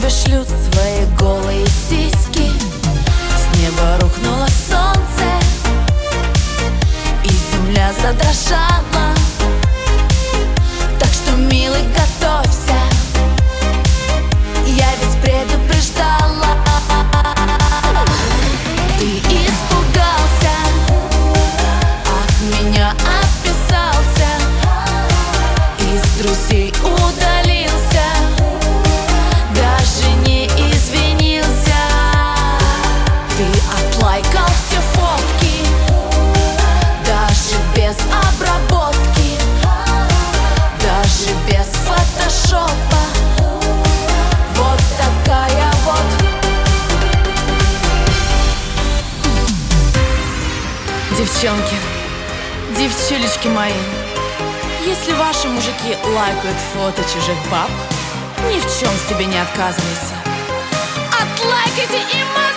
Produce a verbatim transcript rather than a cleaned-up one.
тебе шлют свои голые сиськи. С неба рухнуло солнце, и земля задрожала. Так что, милый, готовься, я ведь предупреждала. Ты испугался, от меня отписался, из друзей удалился, даже не извинился. Ты отлайкал все фотки, даже без обработки, даже без фотошопа. Вот такая вот. Девчонки, девчулечки мои, если ваши мужики лайкают фото чужих баб, ни в чем себе не отказывайте. Отлайкайте и мазайте!